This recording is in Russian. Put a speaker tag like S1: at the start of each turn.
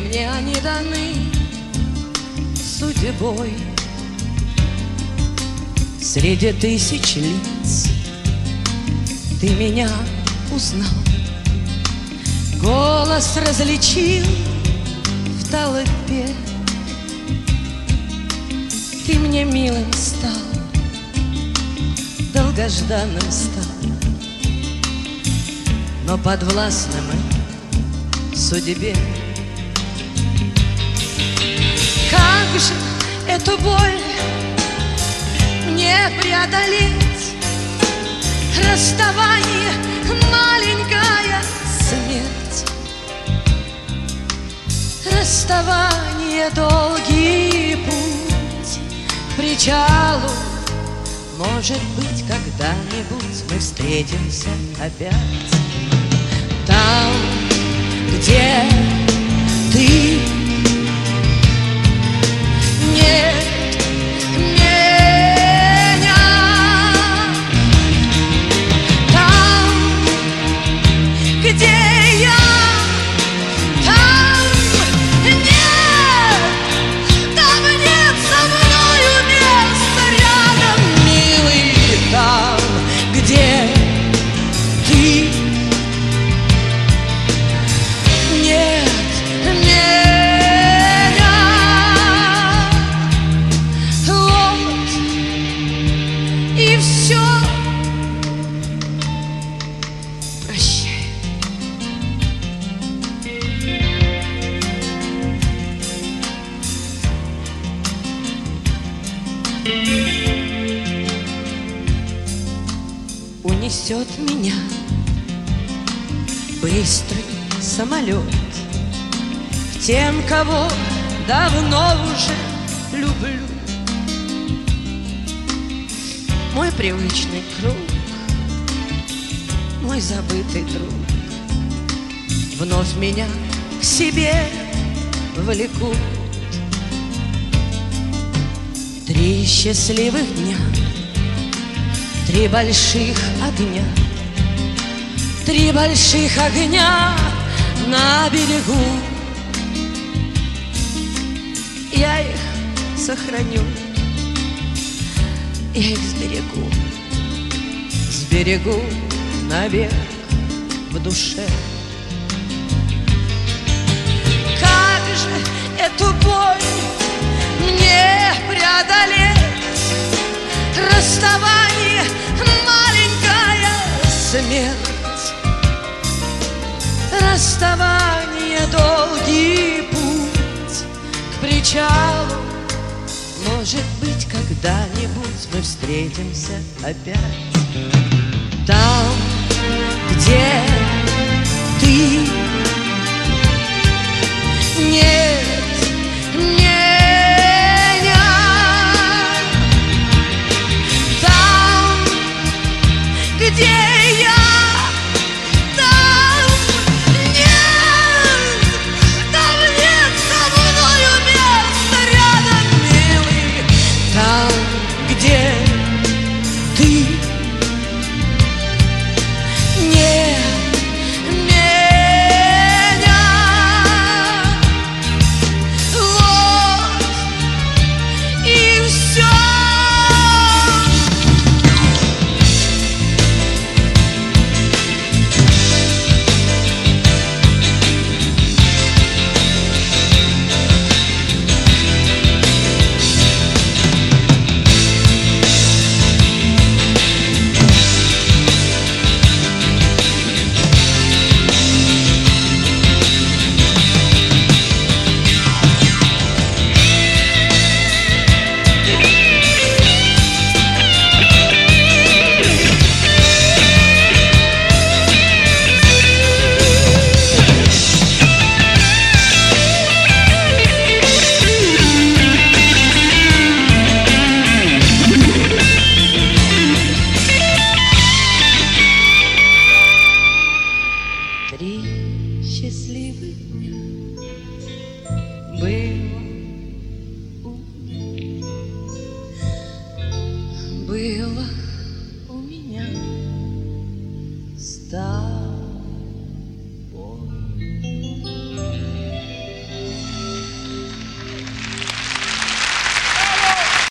S1: мне они даны судьбой. Среди тысяч лиц ты меня узнал, голос различил в толпе. Ты мне милым стал, долгожданным стал, но подвластным судьбе. Как же эту боль мне преодолеть? Расставание, маленькая смерть. Расставание, долгий путь к причалу. Может быть, когда-нибудь мы встретимся опять. Там, где ты. Нет меня. Там, где я. Там нет. Там нет со мною места рядом, милый. Там, где ты. Нет меня. Вот и все. Прощай. Унесет меня быстрый самолет к тем, кого давно уже люблю. Мой привычный круг, мой забытый друг вновь меня к себе влекут. 3 счастливых дня, 3 больших огня, 3 больших огня на берегу. Я их сохраню, я их сберегу, сберегу навек в душе. Как же эту боль мне преодолеть? Расставание, маленькая смерть. Расставание, долгий путь к причалу. Может быть, когда-нибудь мы встретимся опять. Там, где ты. Нет меня. Там, где я. Там нет. Там нет со мною места рядом, милый. Там, где ты. Нет меня. Вот и все. Счастливых дня было у меня. Было